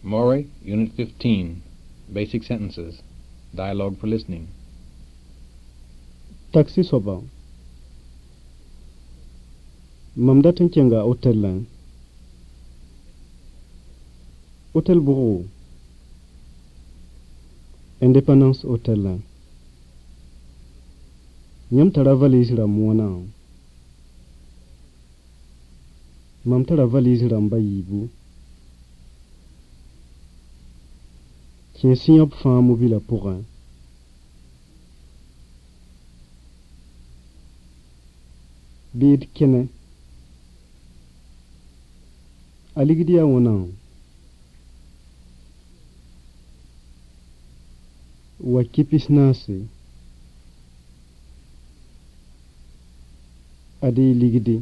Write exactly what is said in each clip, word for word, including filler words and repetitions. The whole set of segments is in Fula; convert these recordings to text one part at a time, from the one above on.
Maury, Unit fifteen, Basic Sentences, Dialogue for Listening. Taxi soba. Mamdatin kenga hotel lan. Hotel Bureau. Independence Hotel lan. Nyam tara valise ram wana. Mam tara valise ram bayibu. Kien signap fan mobile pour un. Bid kene. Aligdia wana. Wakipis nasi. Adi ligidi.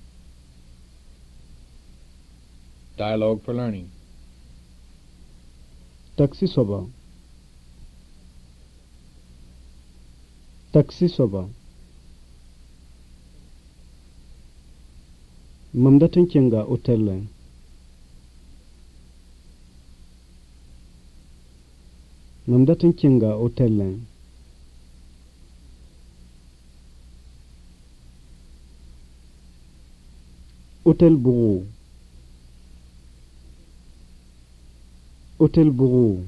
Dialogue for Learning. Taxi soba. Taxi soba. Mamdatin kenga hotel lan. Mamdatin kenga hotel lan. Hotel Bureau. Hotel Bureau.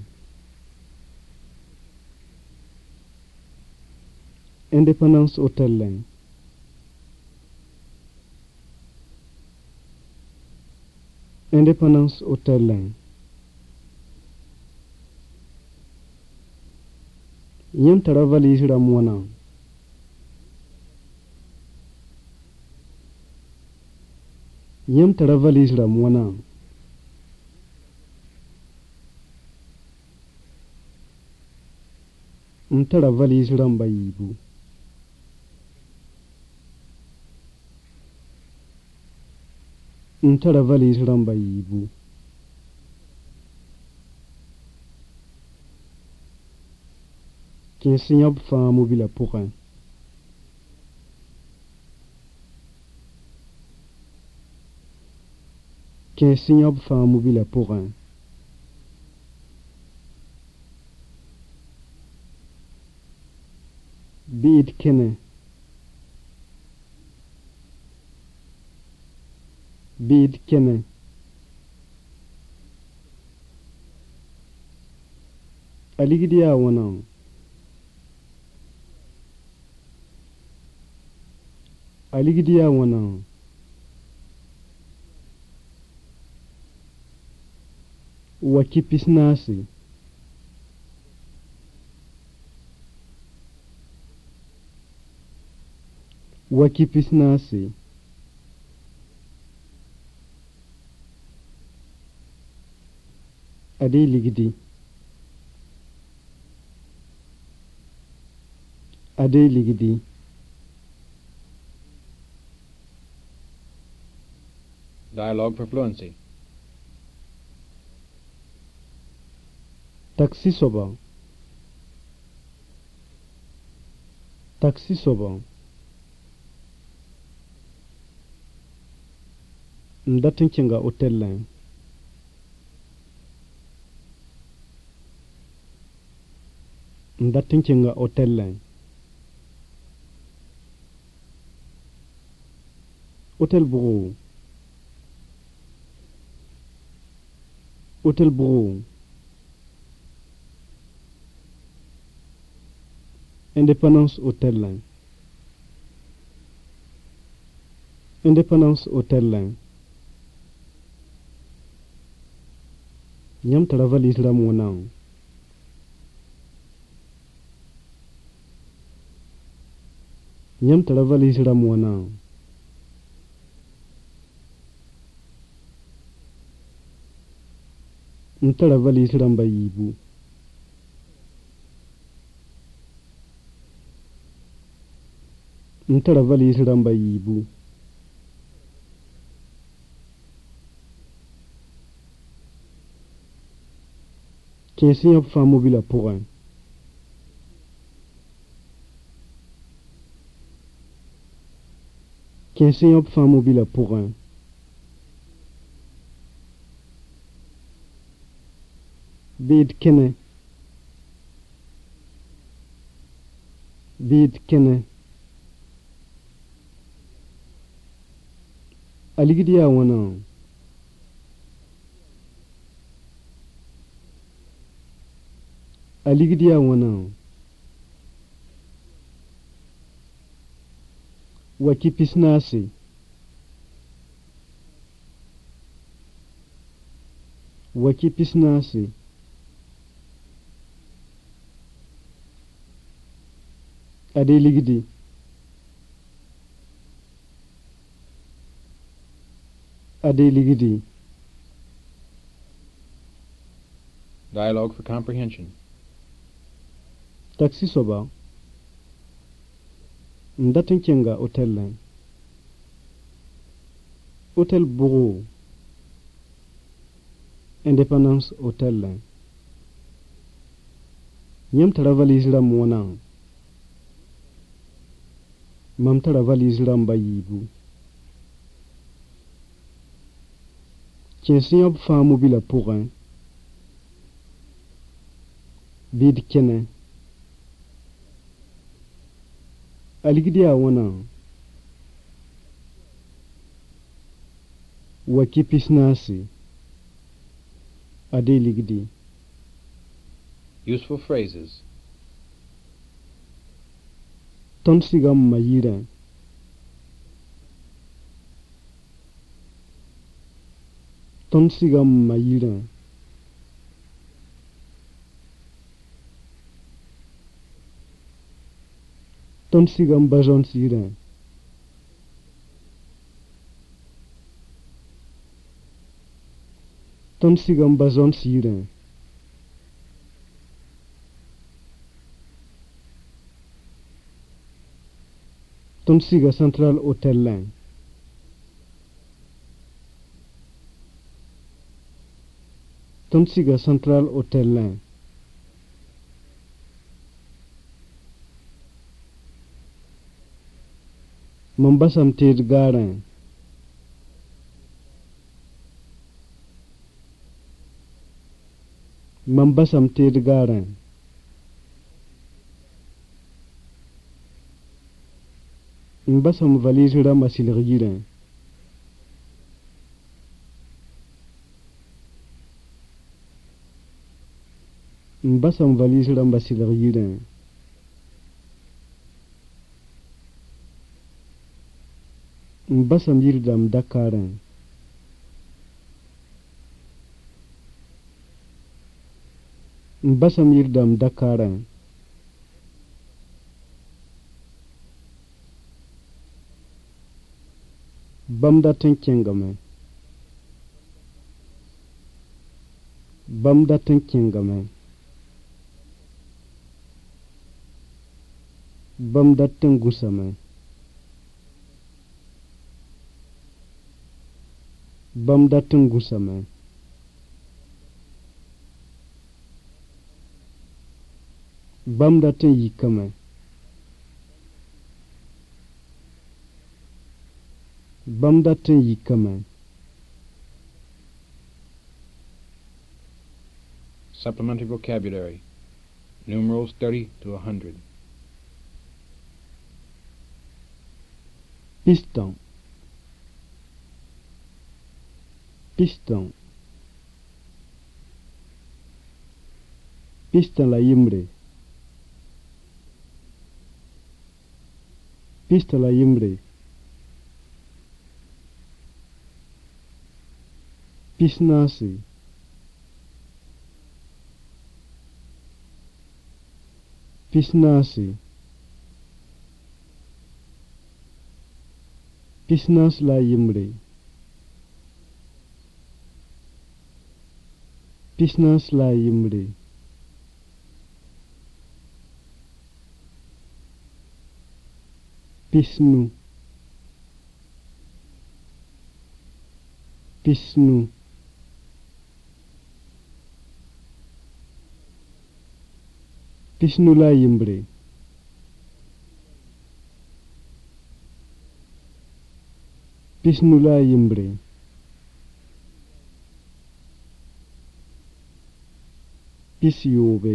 Independence Hotel lan. Independence Hotel lan. Nyam tara valise ram wana. Nyam tara valise ram wana. Ntara valise ram bayibu. Ntara valise ram bayibu. Kien signap fan mobile pour un. Kien signap fan mobile pour un. Bid kene. Bid kene. Aligdia wana. Aligdia wana. Wakipis nasi. Wakipis nasi. Adi ligidi. Adi ligidi. Dialogue for Fluency. Taxi soba. Taxi soba. Ndatin kenga hotel lan. Ndatin kenga hotel lan. Hotel Bureau. Hotel Bureau. Independence Hotel lan. Independence Hotel lan. Nyam tara valise ram wana. Nyam tara valise ram wana. Ntara valise ram bayibu. Ntara valise ram bayibu. Kien signap fan mobile pour un. Kien signap fan mobile pour un. Bid kene. Bid kene. Aligidiya wana. Aligidiya wana. Waki pisnasi. Waki pisnasi. Ade ligidi. Ade ligidi. Dialogue for comprehension. Taxi soba. Ndatin kenga hotel line. Hotel Bourreau. Independence Hotel line. Nyam tara valise ram wana. Mam tara valise ram bayibu. Tiens yop fa mobile pour un. Bid kene. Aligidiya wana. Waki pisnasi. Ade ligidi. Useful phrases. Ton sigam mayira. Ton sigam mayira. Ton sigam bajon sira. Ton sigam bajon sira. Ton siga Central Hotel line. Ton siga Central Hotel line. Mambasam ted garan. Mambasam ted garan. Mbasam valise ram asilgiran. Mbasam valise ram asilgiran. Mbasam yirdam Dakaran. Mbasam yirdam Dakaran. Bamdatin kengame. Bamdatin kengame. Bamdatin gusame. Bamdatin gusame. Bamdatin yikame. Bamdatin yikame. Supplementary vocabulary. Numerals thirty to one hundred. Piston. Piston. Piston la yimbre. Piston la yimbre. Pisnasi. Pisnasi. Pisnas la yimbre. Pisnas la yimbre. Pisnu. Pisnu. Pisnu la yimbre. Pisnu la yimbre. Pisyobe.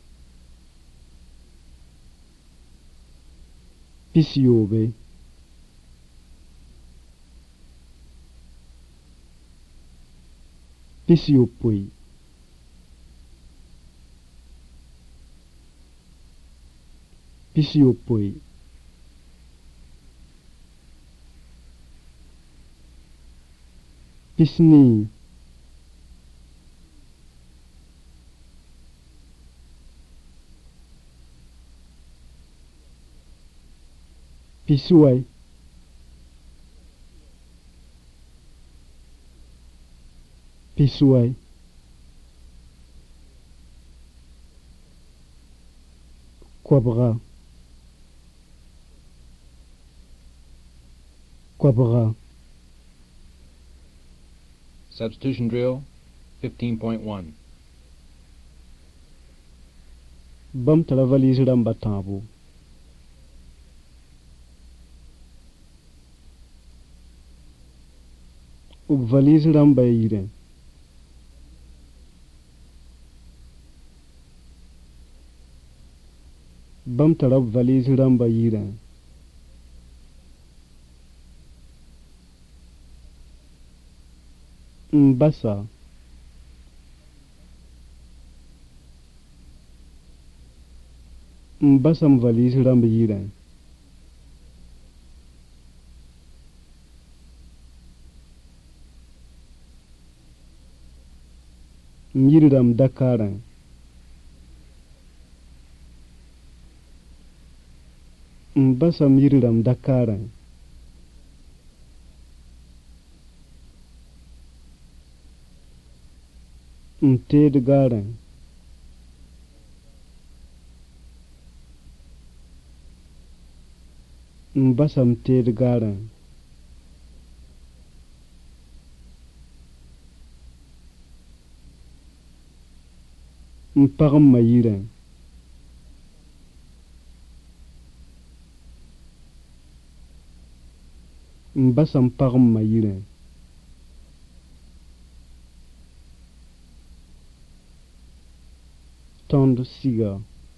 Pisyobe. Pisyopoi. Pisyopoi. Pisni. Pisuai. Pisuai. Quabra. Quabra. Substitution drill fifteen point one. Bam tala valise dam batambo. Ub valise dam bayire. Bam tala valise dam bayire. Mbasa. Mbasam valise dam bayire. Mirdam Dakar. Mbasa mirdam Dakar. Mted Garden. Mbasa mted Garden. Mpagam mayire. Mbasa mpagam mayire. Tond siga.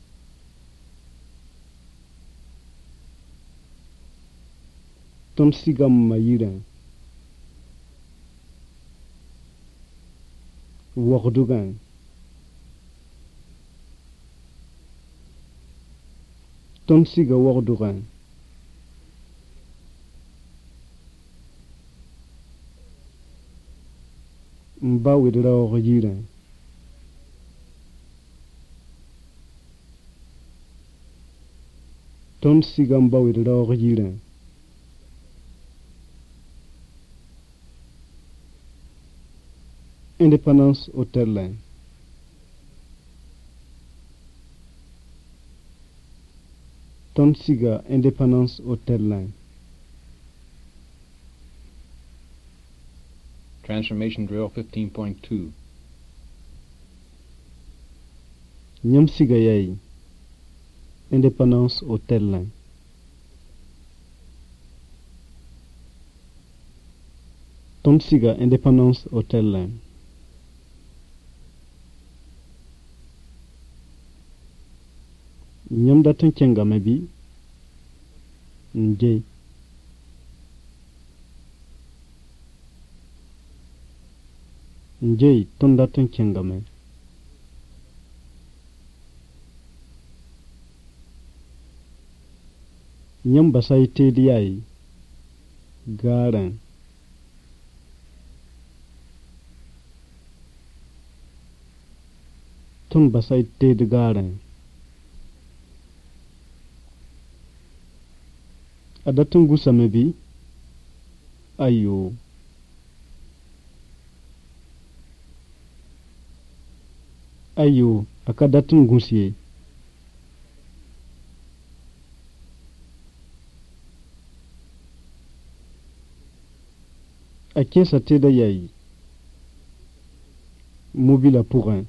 Tond siga mayire. Wogdugan. Tond siga wogdugan. Mba widra ogire. Tond siga mba widra ogire. Independence Hotel Line. Tond siga Independence Hotel Line. Transformation drill fifteen point two. Nyam siga yai. Independence Hotel Line. Tond siga Independence Hotel Line. Nyam datan kenga mabi. Nje. Nje ton datan kenga me. Nyam basai te diyai. Garan. Ton basai te de garan. Adatun gusa mabi. Ayo. Ayo, akadatun gusiye. Ake sa te da yayi. Mobile pour un.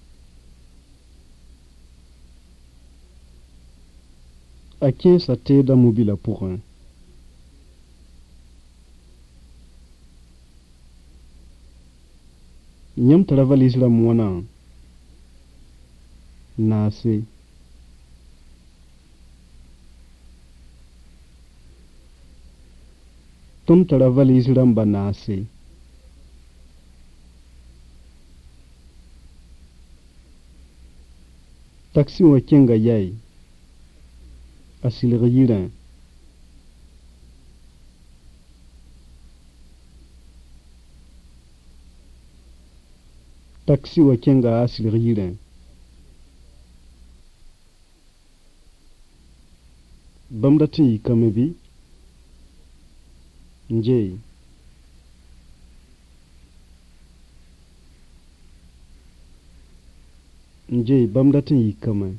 Ake sa te da mobile pour un. Nyam tara valise la mwana. naase tum tara valise rãmba naase taxi wã kẽnga yae a silg yirã taxi wã kẽnga a silg yirã bãmb dat n yikame bɩ nje nje bãmb dat n yikame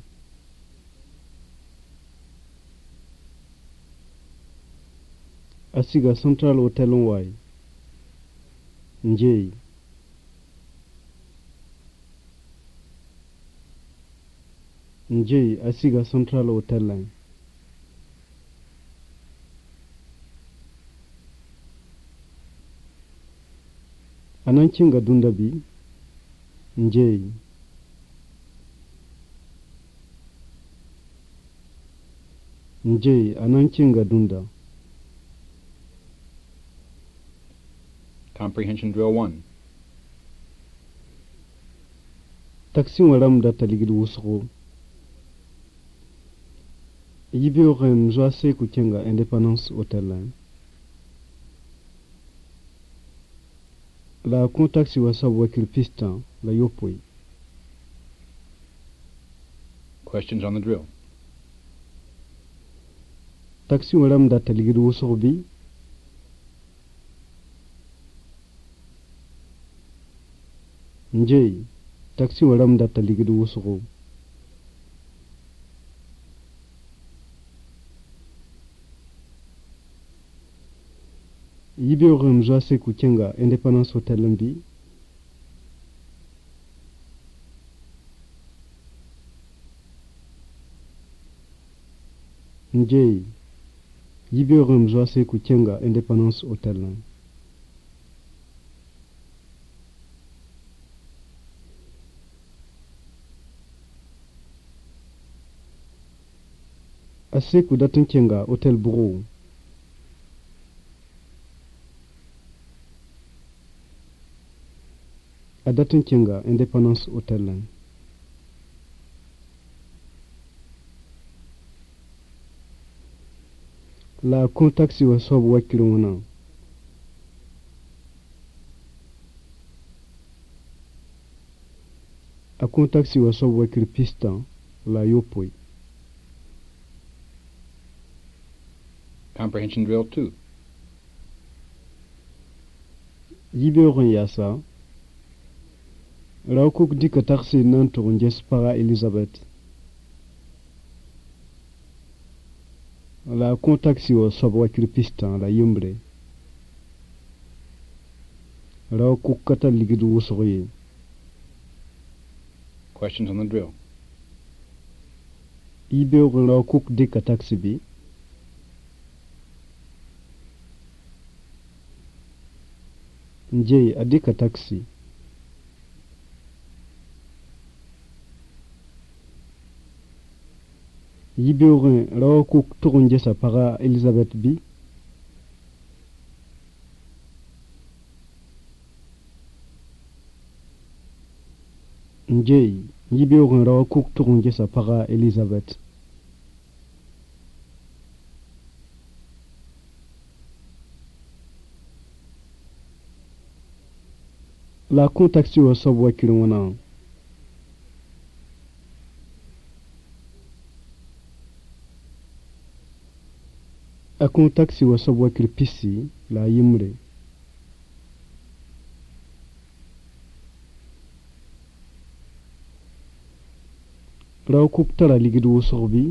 a siga Central Hotel n wae nje nje a siga Central Hotel lã a nan kẽnga dũnda bɩ nje nje a nan kẽnga dũnda Comprehension Drill one. taxi wã rãmb data ligd wʋsgo yibeoogẽ n zoa seeku kẽnga Independence Hotel lã la a kõ taxi wã soab wakil pistã la yopoe Questions on the drill. taxi wã rãmb data ligd wʋsg bɩ nje taxi wã rãmb data ligd wʋsgo yibeoogẽ n zoa seeku kẽnga Independence Hotel n bɩ nje yibeoogẽ n zoa seeku kẽnga Independence Hotel lã a seeku dat n kẽnga Hotel Bugu a dat n kẽnga Independence Hotel lã la a kõ taxi wã soab wakil wẽna a kõ taxi wã soab wakil pistã la yopoe Comprehension Drill two. yibeoogẽ yaasa rao kuk dɩka taxi n na n tʋg n ges paga Elizabeth la a kõ taxi wã soab wakil pistã la yembre rao kuk ka tar ligd wʋsg ye Questions on the drill. yibeoogẽ rao kuk dɩka taxi bɩ nje a dɩka taxi yibeoogẽ rao kuk tʋg n gesa paga Elizabeth bɩ nje yibeoogẽ rao kuk tʋg n gesa paga Elizabeth la a kõ taxi wã soab wakil wẽna a kõ taxi wã soab wakil pisi la a yembre rao kuk tara ligd wʋsg bɩ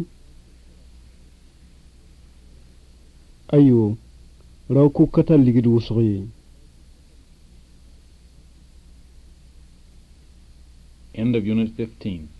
ayo rao kuk ka tar ligd wʋsg ye End of Unit fifteen.